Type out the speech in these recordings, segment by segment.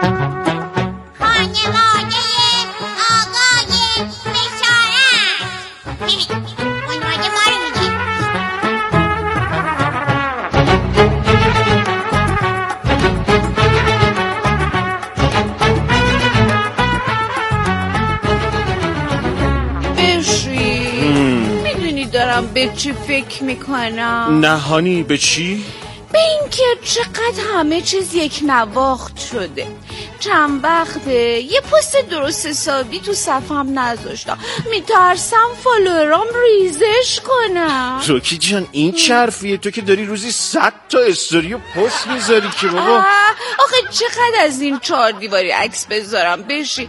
به چی فکر میکنم؟ نه هانی، به چی؟ به اینکه چقدر همه چیز یک نواخت شده. چند وقته یه پست درست حسابی تو صفم نذاشتم، میترسم فالوورام ریزش کنم. روکی جان این چه حرفیه؟ تو که داری روزی 100 تا استوری و پست میذاری که بابا. آخه چقدر از این 4 دیواری عکس بذارم بشی.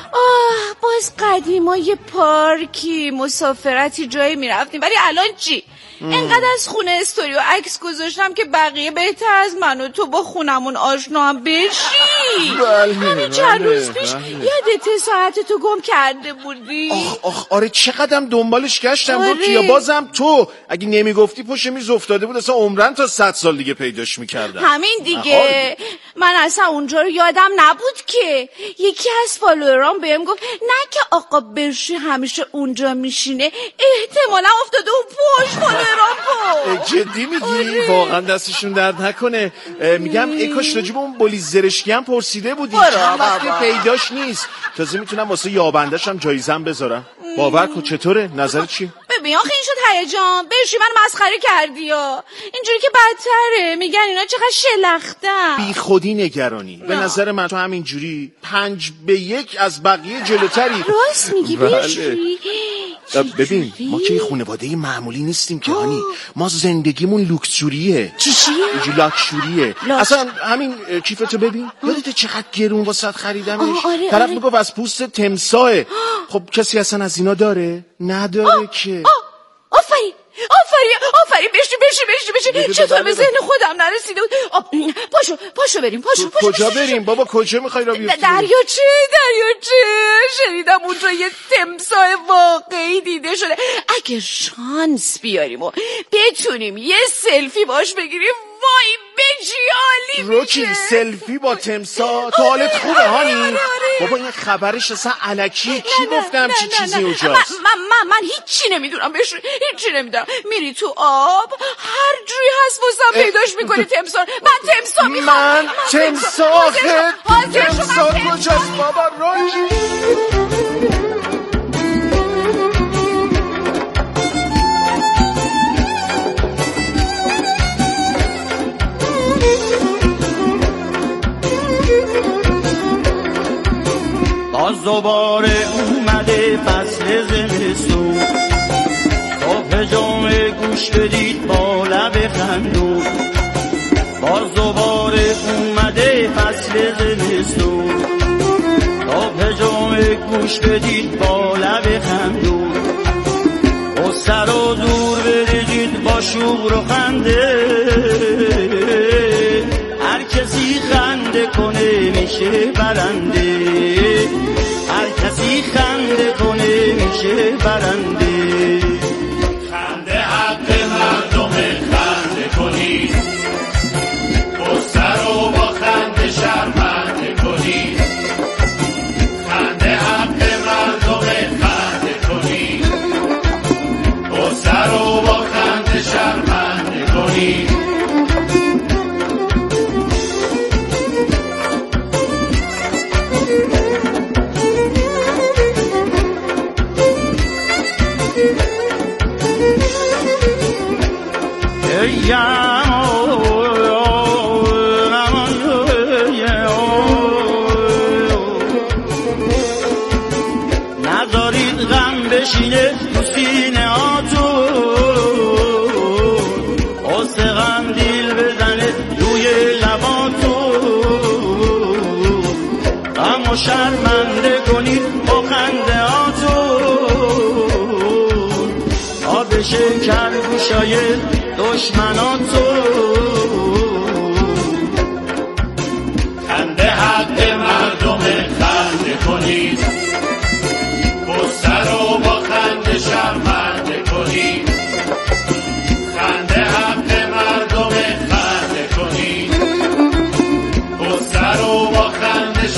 باز قدیما یه پارکی مسافرتی جایی میرفتیم، ولی الان چی؟ انقدر از خونه استوری و عکس گذاشتم که بقیه بهتر از من و تو با خونمون آشنا هم بشی. همین چند روز پیش یادت ساعتتو گم کرده بودی؟ آره چقدرم دنبالش گشتم. روکی یا بازم تو اگه نمیگفتی پشت میز افتاده بود، اصلا عمرن تا 100 سال دیگه پیداش میکردم. همین دیگه. من اصلا اونجا رو یادم نبود که یکی از فالوورام بهم گفت نه که آقا برشی همیشه اونجا میشینه، احتمالا افتاده اون پشت فالوورام. جدی میگی؟ واقعا دستشون درد نکنه. میگم ای کاش راجب اون بولی زرشکی هم پرسیده بودی، چند وقت پیداش نیست. تازه میتونم واسه یابندش هم جایزم بذارم. باور کن. چطوره؟ نظر چیه؟ ببین آخه این شد هیجان برشی من مسخره کردی یا اینجوری که بدتره. میگن اینا چقدر شلختن. بی خودی نگرانی. به نظر من تو همین جوری 5-1 از بقیه جلوتری. راست میگی برشی؟ ببین ما که خانواده معمولی نیستیم که هانی. ما زندگیمون لوکسوریه. چیه؟ لاکچوریه. اصلا همین کیفتو ببین. یادت چقدر گرون واسط خریدمش؟ طرف میگفت از پوست تمساه. خب کسی اصلا از اینا داره؟ نداره که. آفرین بشی چطور به ذهن خودم نرسیده بود. پاشو بریم. کجا بریم بابا؟ کجا میخوای را بیفتی؟ دریاچه شنیدم اونجا یه تمساه واقعی دیده شده. اگه شانس بیاریم و بتونیم یه سلفی باش بگیریم وای بجیالی روکی سلفی با تمساه. تو حالت خوبه هانی؟ بابا این خبرش اصلا الکی کی گفتم چی چیزی اونجاست؟ من هیچی نمیدونم هیچی نمیدونم. میری تو آب هر جوری هست واسم پیداش میکنی تمساه. من تمساه میخوام. من تمساه کجاست بابا؟ روکی باز دوباره اومده فصل زمستون، تا پجام گوش بدید با لب خندون. باز دوباره اومده فصل زمستون، تا پجام گوش بدید با لب خندون. با سر و دور بریجید با شور و خنده، هر کسی خنده کنه میشه برنده. هر کسی خنده کنه میشه برنده. خنده حق مردم، خنده کنید. بسر رو با خنده شرمنده کنید. خنده حق مردم، خنده کنید. بسر رو با خنده شرمنده کنید. نذارید غم بشینه تو سینه هاتون، قصه غم دیل بزنه روی لباتون. غم و شرمنده کنید با خنده هاتون، تا بشه کرگوشای دشمناتون. خنده حق مردم، خنده کنید. بسر رو با خنده شرمنده کنید. خنده حق مردم، خنده کنید. بسر رو با خنده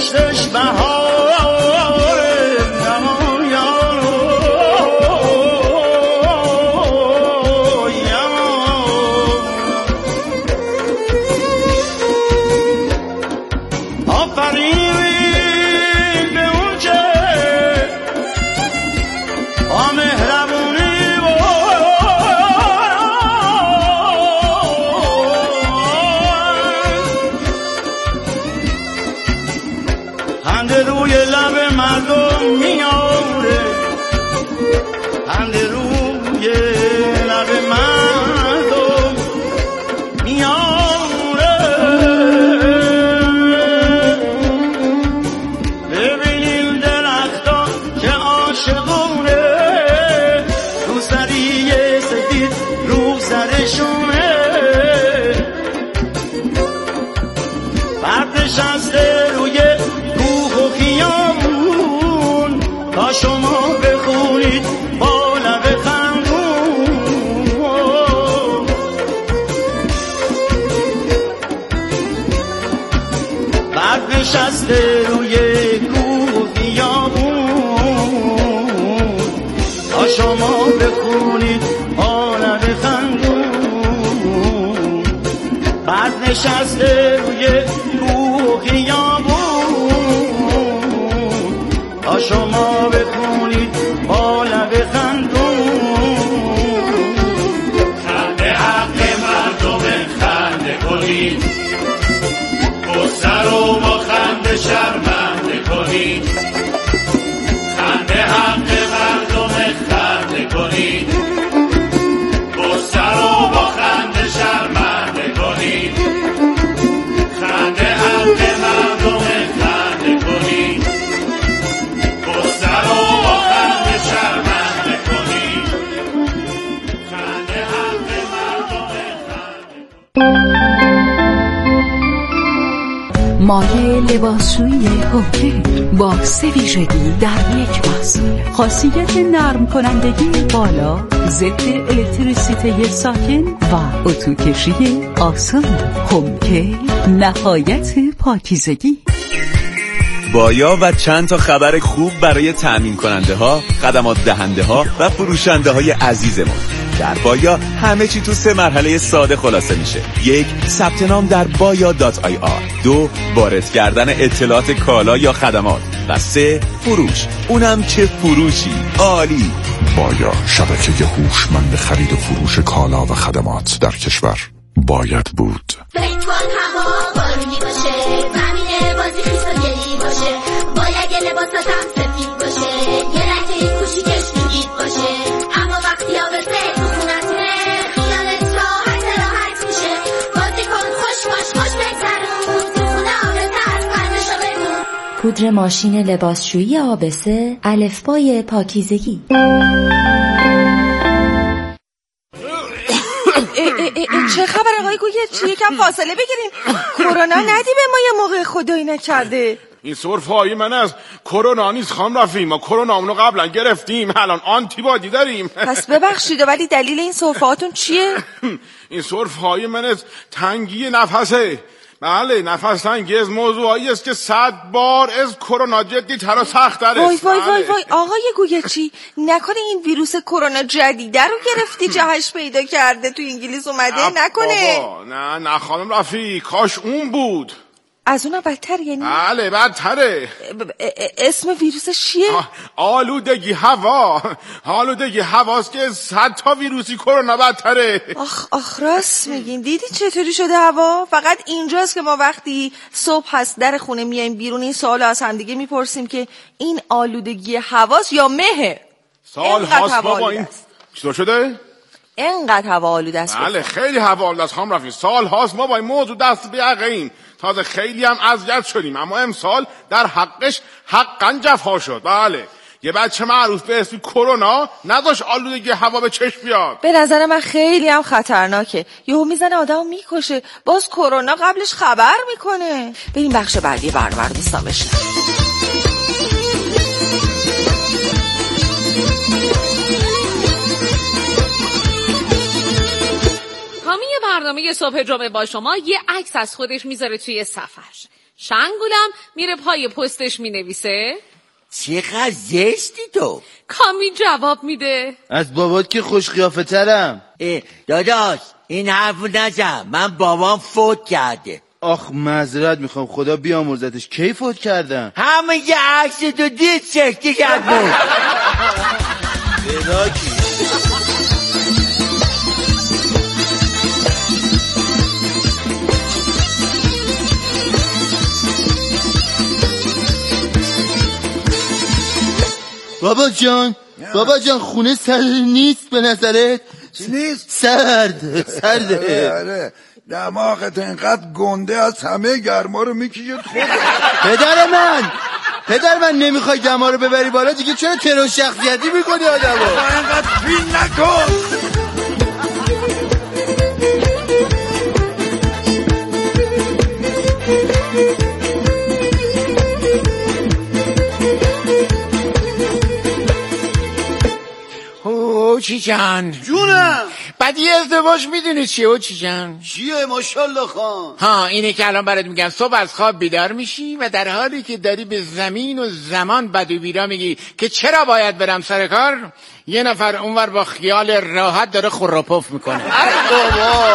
پشتش بهاره شما بخونید با لب خندون بعد نشسته روی کوه و خیابون تا شما بخونید با لب خندون بعد نشسته روی کوه و خیابون تا شما بخونید با لب خندون خنده حق مردم خنده کنید قصه رو با خنده شرمنده کنید خنده حق مردم خنده کنید قصه رو با خنده شرمنده کنید خنده حق مردم خنده کنید مایه لباسشویی هوکر با 3 ویژگی در یک محصول. خاصیت نرم کنندگی بالا، ضد الکتریسیته ساکن و اتوکشی آسان. هوکر نهایت پاکیزگی. بایا و چند تا خبر خوب برای تأمین کننده ها، خدمات دهنده ها و فروشنده های عزیزمون. در بایا همه چی تو 3 مرحله ساده خلاصه میشه. 1. ثبت نام در baya.ir. 2. وارد کردن اطلاعات کالا یا خدمات. و 3. فروش. اونم چه فروشی عالی. بایا، شبکه هوشمند خرید و فروش کالا و خدمات در کشور. باید بود. فیتبال هوا بارونی باشه، زمین بازی خیس و گلی باشه، باید لباساتم سفید باشه، یه رنگ کوچیکش نوید باشه، اما وقتی آبسه تو خونتونه خیالت راحت میشه. بازی کن خوش باش خوش بگذرون، تو خونه آبسه از قلبشو بدون. پودر ماشین لباسشویی آبسه، الفبای پاکیزگی. چه خبر آقای گوگچی؟ یکم فاصله بگیریم. کرونا ندی به ما یه موقع خدایی نکرده. این سرفایی من از کرونا نیست خانم رفیع، ما کرونا اونو قبلا گرفتیم، الان آنتی بادی داریم. پس ببخشید ولی دلیل این سرفهاتون چیه؟ این سرفهای من از تنگی نفسه. بله، نفس تنگی از موضوعی است که 100 بار از کرونا جدی تر و سخت است. وای آقای گوگچی، نکنه این ویروس کرونا جدیده رو گرفتی جهش پیدا کرده تو انگلیس اومده؟ نکنه بابا نه خانم رفیع، کاش اون بود. از اونها بدتر یعنی؟ بله بدتره. اسم ویروسش چیه؟ آلودگی هوا. آلودگی هواست که 100 تا ویروسی کرونا بدتره. آخ راست میگین. دیدی چطوری شده هوا؟ فقط اینجاست که ما وقتی صبح هست در خونه میایم بیرون این سوال از هم دیگه میپرسیم که این آلودگی هواست یا مهه؟ سال هاست بابا این چطور شده؟ اینقدر هوا آلوده است. بله خیلی هوا آلوده است خانم رفیع. سال هاست ما با این موضوع دست به یقین، تازه خیلی هم اذیت شدیم، اما امسال در حقش حقاً جفا شد. بله، یه بچه معروف به اسم کرونا نداشت آلودگی هوا به چشم بیاد. به نظر من خیلی هم خطرناکه، یهو میزنه آدمو میکشه، باز کرونا قبلش خبر میکنه. بریم بخش بعدی برنامه رو دوستان بشنویم. برنامه صبح جمعه با شما یه عکس از خودش میذاره توی صفحش. شنگولم میره پای پستش مینویسه. چقدر زشتی تو. کامی جواب میده از بابات که خوش قیافه ترم. داداش این حرفو نزن، من بابام فوت کرده. آخ معذرت میخوام، خدا بیامرزتش. کی فوت کردن؟ همه یه عکس تو دید سکتی کرد بود. براکی بابا جان خونه سرد نیست به نظرت؟ نیست؟ سرده. آره دماغت اینقدر گنده از همه گرما رو میکشید خود. پدر من نمیخوای دما رو ببری بالا دیگه، چرا ترور شخصیتی میکنی آدمو؟ اینقدر فیل نکن. اوچی جان جونم. بعد یه ازدواج میدونی چیه اوچی جان؟ چیه ماشاءالله خان؟ ها اینه که الان برات میگم. صبح از خواب بیدار میشی و در حالی که داری به زمین و زمان بد و بیرا میگی که چرا باید برم سر کار، یه نفر اونور با خیال راحت داره خروپف میکنه. ای بابا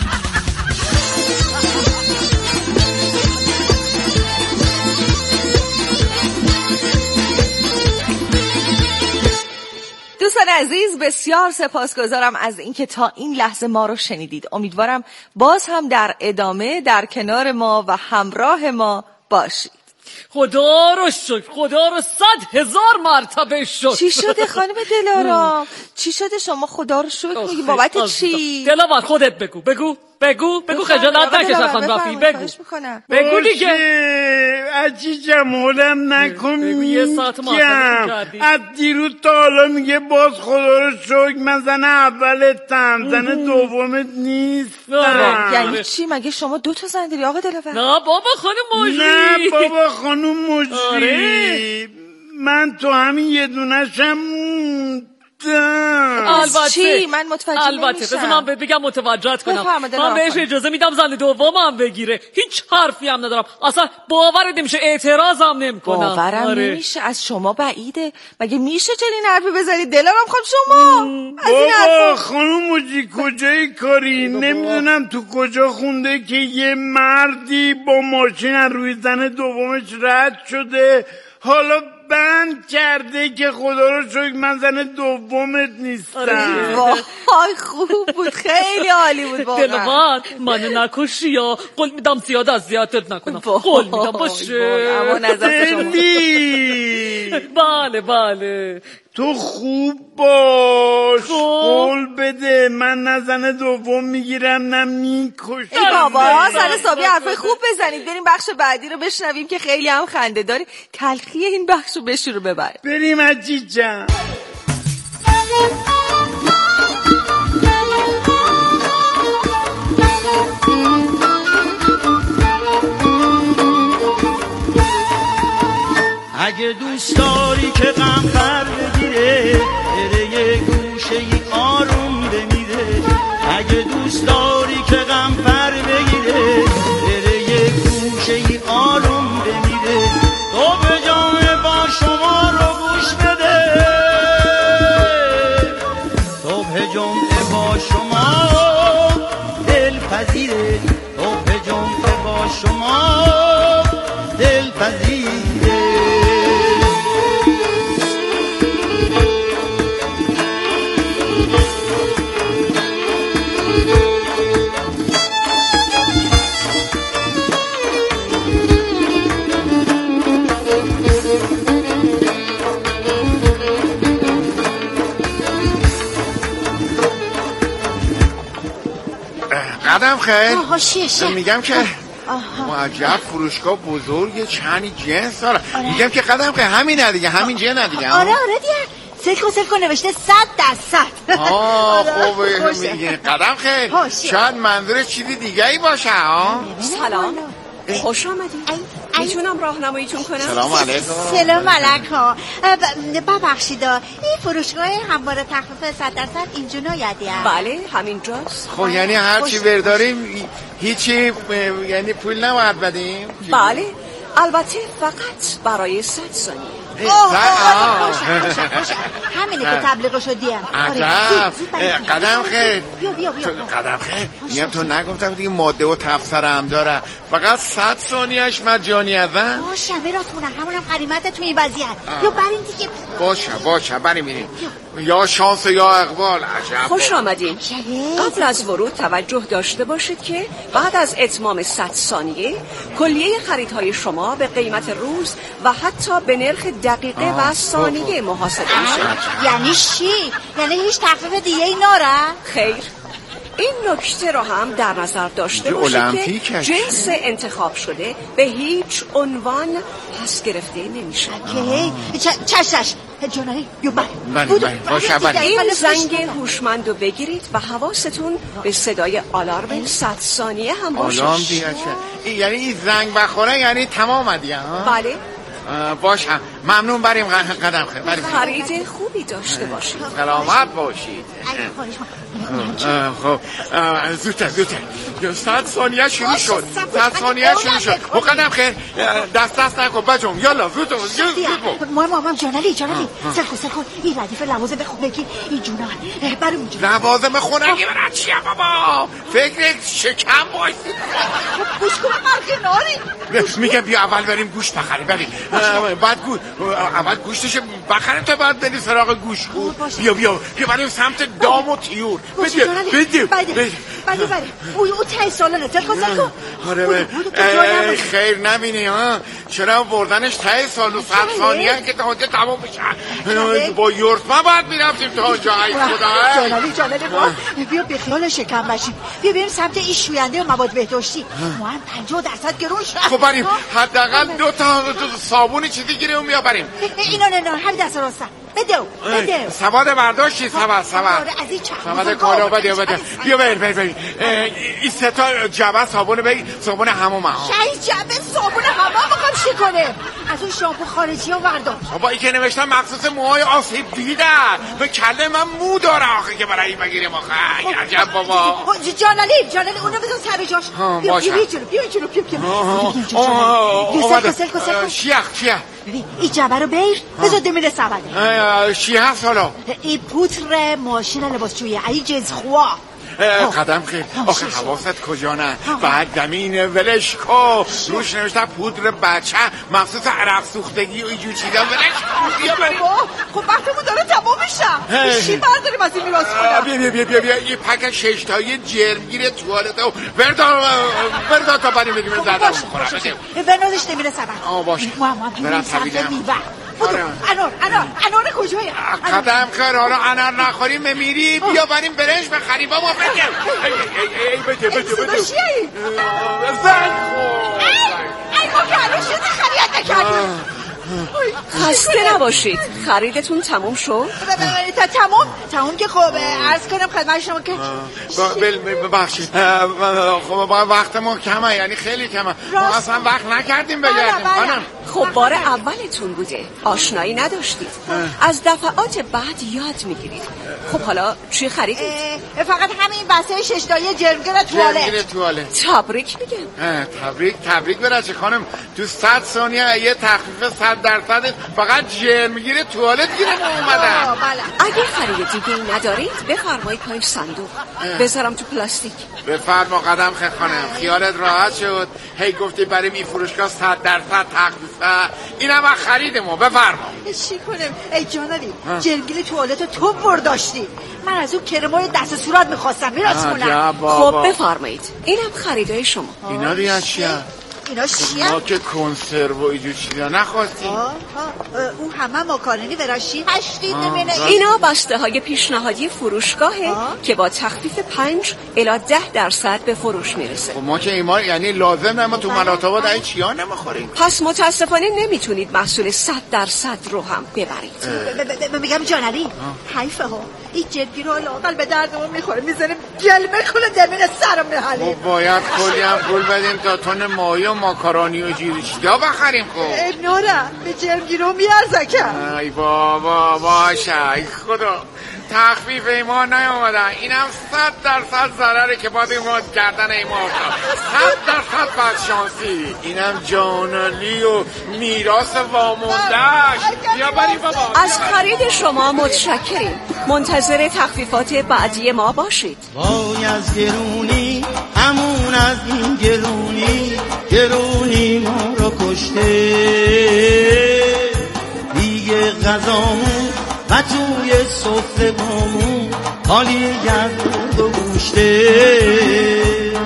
دوستان عزیز بسیار سپاسگزارم از اینکه تا این لحظه ما رو شنیدید. امیدوارم باز هم در ادامه در کنار ما و همراه ما باشید. خدا رو شکر، خدا رو 100,000 مرتبه شکر. چی شده خانم دلارام؟ چی شده شما خدا رو شکر میگی؟ بابت چی؟ دلارام خودت بگو خجالت نکش از خانم رفیع. بگو دیگه. عزیزم حولم نکن. یه ساعت میگم از دیروز تا حالا میگه باز خدا رو شکر من زن اولتم، زن دومت نیستم. یعنی چی؟ مگه شما 2 تا زن داری آقا دلارام؟ نه بابا خانم مجری. نه بابا خانم مجری. من تو همین یه دونشم البته چی؟ من متوجه البته بذار من بگم متوجهت کنم. من بهش اجازه میدم زن دومم بگیره، هیچ حرفی هم ندارم، اصلا باورت نمیشه، اعتراضم نمیکنم. باورم نمیشه، از شما بعیده. مگه میشه چنین حرفی بزنید دلارام خانم شما؟ بابا خانم مجی کجای کاری؟ نمیدونم تو کجا خونده که یه مردی با ماشین روی زن دومش رد شده، حالا بند کرده که خدا رو شکر من زن دومت نیستم. وای خوب بود، خیلی عالی بود واقعا. دلوان منو نکشی یا قول میدم زیاد اذیتت نکنم. قول میدم باشه. اما نظر شما. بله تو خوب باش، قول بده من نه زن دوم میگیرم نه میکشم. ای بابا سر حسابی حرفای خوب بزنید. بریم بخش بعدی رو بشنویم که خیلی هم خنده داری. تلخی این بخش رو بشورو ببر. بریم عزیزم. اگه دوست داری که غم پر بگیره بره یه گوشه ای آروم بمیره. اگه دوست داری که غم پر بگیره بره یه گوشه ای آروم بمیره. تو به جان با شما رو گوش بده، تو به جمعه با شما دلپذیره، تو به جمعه با شما دلپذیره. قدم خیل حاشیه میگم که عجب فروشگاه بزرگه، چند جنس داره. میگم که قدم خیل همینه دیگه، همین جنه دیگه. آره دیگه سلک کن نوشته 100%. خوبه میگه قدم خیل شاید منظور چیزی دیگه ای باشه. سلام خوش آمدید. میتونم راهنماییتون کنم؟ سلام علیکم. سلام علیکم. ببخشید این فروشگاه همواره تخفیف 100% اینجا نایدیم؟ بله همینجاست. خب یعنی هر چی برداریم هیچی یعنی پول نباید بدیم؟ بله البته فقط برای 100 ثانیه. همینه که تبلیغشو دیم. عجب. قدم خیر. بیا قدم خیر. میگم تو نگفتم دیگه ماده و تفسیر هم داره، فقط 100 ثانیه‌اش مجانی اول. باشه براتونه همونم قریمت تو این وضعیت. یا بریم دیگه. باشه بریم میریم. یا شانس یا اقبال. عجب. خوش آمدین. قبل از ورود توجه داشته باشید که بعد از اتمام 100 ثانیه کلیه خریدهای شما به قیمت روز و حتی به نرخ دقیقه و ثانیه محاسبه میشه. یعنی چی؟ یعنی هیچ تخفیف دیگه ای ناره؟ خیر. این نکته رو هم در نظر داشته باشید که جنس انتخاب شده به هیچ عنوان پس گرفته نمیشه. چشش جانایی بیا باشه این زنگ هوشمند رو بگیرید و حواستون به صدای آلارم 100 ثانیه هم باشه. آلارم دیگه یعنی این زنگ بخوره یعنی تمام دیگه ها؟ بله باشه ممنون. بریم قدم خیر. خرید خوبی داشته باشید. سلامت باشید. خب زودتر 100 ثانیه شروع شد. 100 ثانیه شروع شد. قدم خیر دست نکن بجم. یالا زود مامان جانلی سرکن این ردیف لوازم خونگی این جونان برای اونجا. لوازم خونگی برای چیه بابا؟ فکر شکم باشید. گوش کنم مرکناری. میگم بیا اول بریم گوشت بخریم. بریم بعد اول گوشتش بخریم تا بعد بریم سراغ گوشت. بیا بریم سمت دام و طیور. بده اون ته سالانه تکن. آره خیر نبینی ها چرا بردنش ته سال و 100 ثانیه که تا اونجا تمام بشه. با یورتما باید میرفتیم تا اونجا. ای خدا جانلی بیا بخیال شکم باشیم. بیا بریم سمت این شوینده و مواد بهداشتی. ما هم 50% گرون شد. خب بریم حداقل 2 تا صابون چیزی گیریم بیا بریم. اینا نه همین دست راستم. بده سواد برداشتی. سواد کالا بده بیا بریم. این 3 تا جعبه صابون بگی صابون حموم ها. جعبه صابون حموم بخوام چی کنه؟ از اون شامپو خارجی ها برداشت. بابا این که نوشتن مخصوص موهای آسیب دیده. به کله من مو داره آخه که برای این بگیریم آخه. عجب بابا. جانلی اونو بذار سر جاش. بیا جلو شیخ ببین این جعبه رو بیر بذار دمیره سبده. شیخ سالا این پودر ماشین لباسشویی ای جنس خواه. قدم خیر آخه حواست کجا نه؟ بعد زمین ولش کو روش نوشته پودر بچه مخصوص عرق سوختگی و اینجور چیزا ولش کو. بیا بریم. خب وقتمون داره تمام میشه. چی برداریم از این میراث خودم؟ بیا یه پک 6 تایی جرمگیر توالت و بردار تا بریم بگیم زدم بخورم. بنازش نمیره سبن. باشه برم طبیعیم. انار کجایی؟ قدم خیر حالا انار نخوریم میری. بیا بریم برنج بخریم بابا. بده زنگ ما که الان شده خرید نکردیم. خسته نباشید خریدتون تموم شد؟ تموم که خب عرض کنم خدمت شما که ببخشید خب وقت ما کمه یعنی خیلی کمه. ما اصلا وقت نکردیم بگردیم خانم. خب بار اولتون بوده آشنایی نداشتید. از دفعات بعد یاد میگیرید. خب حالا چی خریدید؟ فقط همین بسته 6 تایی جرمگیر توالت. تبریک میگم. تبریک برچه خانم. تو 100 ثانیه یه تخفیف 100% فقط جرمگیر توالت گیرم اومدن. اگه خرید دیگه ندارید بفرمایید پای صندوق بذارم تو پلاستیک. بفرما قدم خیر خانم خیالت راحت شد. هی گفتی بریم این فروشگاه 100% تخفیفه. اینم خرید ما. بفرما. چی کنم ای جانلی جرمگیر توالت تو برداشتی. من از اون کرمای دست صورت میخواستم میراث کنم. خب بفرمایید اینم خریدای شما. اینا دیگه چیه؟ ما که کنسرو و اینجور چیزا نخواستیم. اون همه ماکارونی وراشی 8 نمونه. اینا بسته های پیشنهادی فروشگاهه که با تخفیف 5 الی 10% به فروش میرسه. ما که ایمان یعنی لازم ما تو ملاتابات این چیا نمیخوریم. پس متاسفانه نمیتونید محصول 100% رو هم ببرید. میگم جانلی حیفه ها این جدی رو لاقل به دردمون میخوره میذاریم گلمه کنه دمین سرم نهاله. باید کلی هم پول بدیم تا تن ماهی و ماکارونی و جیر چیا بخریم خب؟ نورم به جرمگیرو میارزکم. ای بابا باشه ای خدا تخفیف ایمان نیامدن. اینم 100% ضرره که باید ایمان کردن ایمان 100% بدشانسی. اینم جانالی و میراث واموندهش. بیا بریم بابا. از خرید شما متشکریم. منتظر تخفیفات بعدی ما باشید. وای از گرونی همون از این گرونی گرونی ما رو کشته دیگه غذامون و توی سفره بامون حالی گرد و گوشته.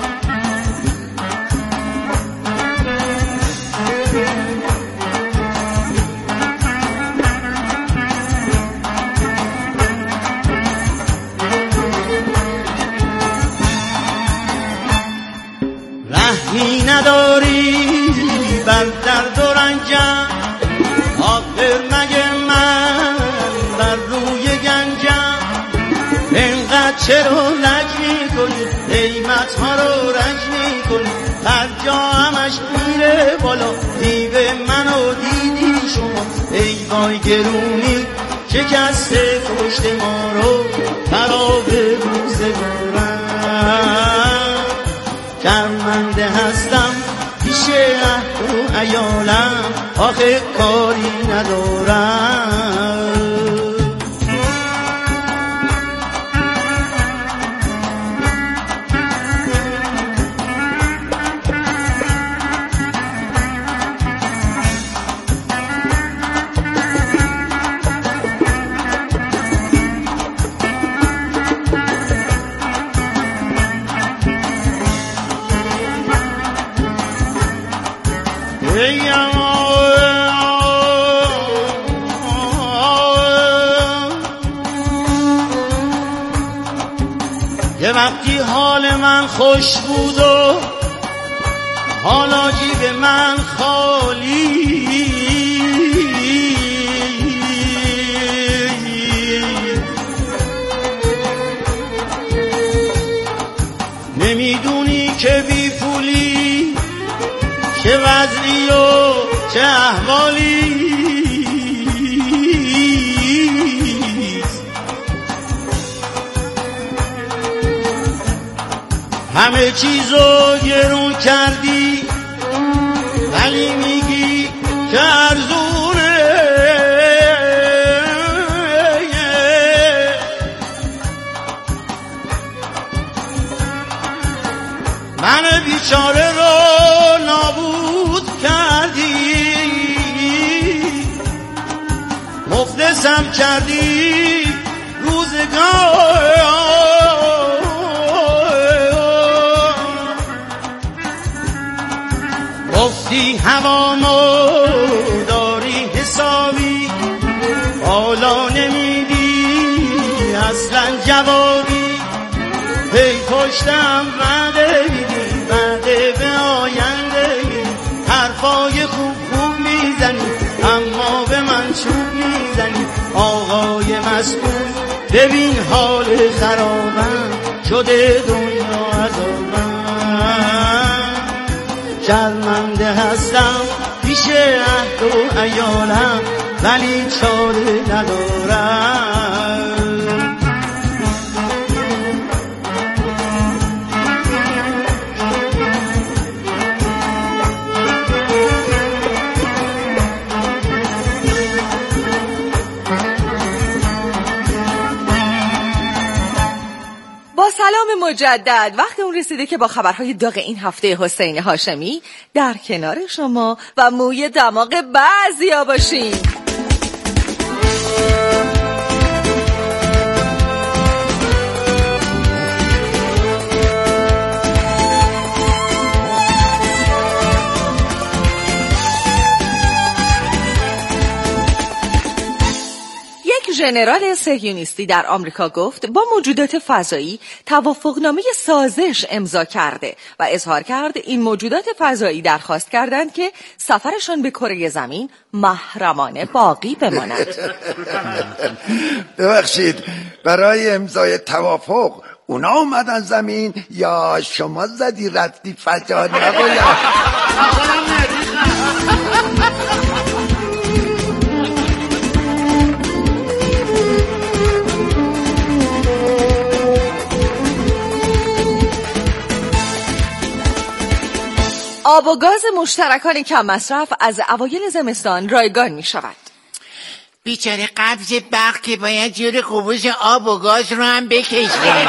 رحمی نداری بر درد و رنجم آخر مگه من بر روی گنجم اینقدر چرا لج میکنی قیمت ها رو رنج میکنی هر جا همش میره بالا دیو منو دیدی شما ای وای گرونی شکسته پشت ما رو خراب روزگارم شرمنده هستم پیش عهد و عیالم آخه کاری ندارم. یه وقتی حال من خوش بود و حالا جیب من خالی نمیدونی که بی پولی چه وضعی و چه احوالی همه چیزو گرون کردی ولی میگی که ارزونه من بیچاره رو نابود کردی مفلسم کردی روزگار گفتی هوامو داری حسابی حالا نمیدی اصلا جوابی هی پشتم وعده میدی وعده به آینده حرفای خوب خوب میزنی اما به من چوب میزنی آقای مسئول ببین حال خرابم شده دنیا عذابم شرمنده هستم پیش عهد و عیالم ولی چاره ندارم. با سلام مجدد وقت اون رسیده که با خبرهای داغ این هفته حسین هاشمی در کنار شما و موی دماغ بعضیا باشیم. ژنرال صهیونیستی در آمریکا گفت با موجودات فضایی توافقنامه سازش امضا کرده و اظهار کرد این موجودات فضایی درخواست کردند که سفرشان به کره زمین محرمانه باقی بماند. ببخشید برای امضای توافق اونا اومدن زمین یا شما زدی رفتی فجا؟ نباید آب و گاز مشترکان کم مصرف از اوایل زمستان رایگان می شود. بیچاره قبض برق که باید جور قبوس آب و گاز رو هم بکشه.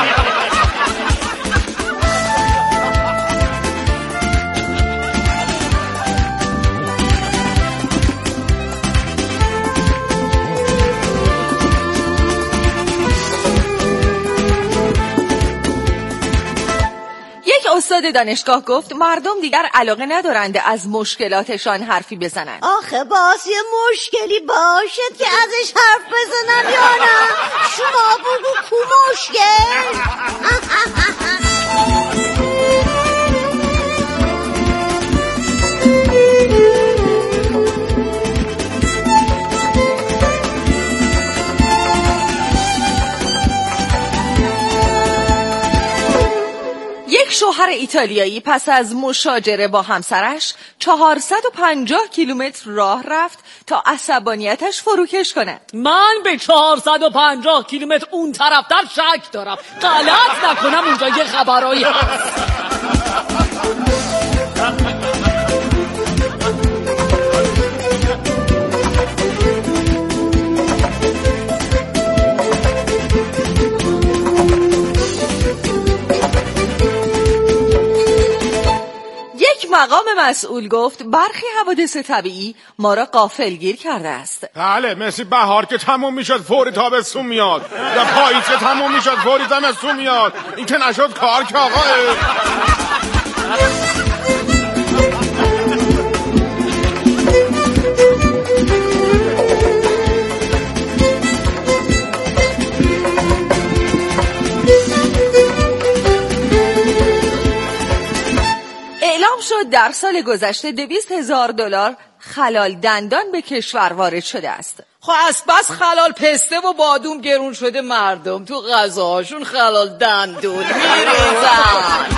استاد دانشگاه گفت مردم دیگر علاقه ندارند از مشکلاتشان حرفی بزنند. آخه باز یه مشکلی باشد که ازش حرف بزنم یا نه؟ شما بگو کو مشکل؟ یک شوهر ایتالیایی پس از مشاجره با همسرش 450 کیلومتر راه رفت تا عصبانیتش فروکش کند. من به 450 کیلومتر اون طرفتر شک دارم. غلط نکنم اونجا یه خبرایی هست. مقام مسئول گفت برخی حوادث طبیعی ما را غافلگیر کرده است. بله، مثل بهار که تموم میشد فوری تابستون میاد، یا پاییز که تموم میشد فوری زمستون میاد. این که نشد کار که آقا. اعلام شد در سال گذشته $200,000 خلال دندان به کشور وارد شده است. خب از بس خلال پسته و بادوم گرون شده مردم تو غذاهاشون خلال دندون میریزن.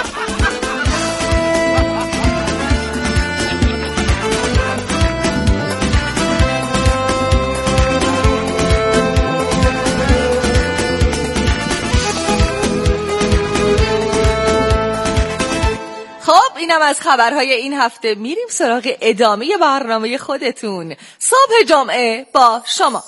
خب اینم از خبرهای این هفته. میریم سراغ ادامه برنامه خودتون. صبح جمعه با شما.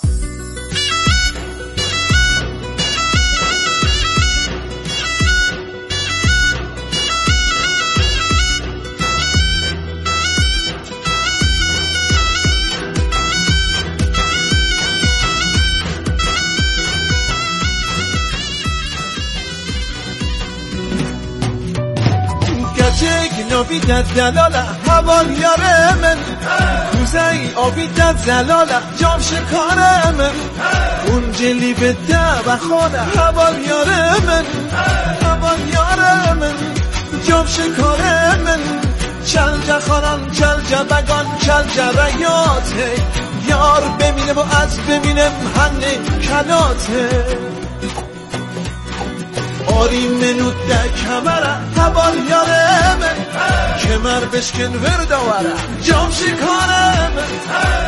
آبیدت زلاله هوال یاره من روزی آبیدت زلاله جام شکاره من اون جلی به ده خانه هوال یاره من هوال یاره من جام شکاره من چل جخانان چل جبگان چل جریاته یار ببینه و از ببینه هنه کلاته آری منو ده کمره هوال یاره من کمر بشکن ورد آوره جام شکاره من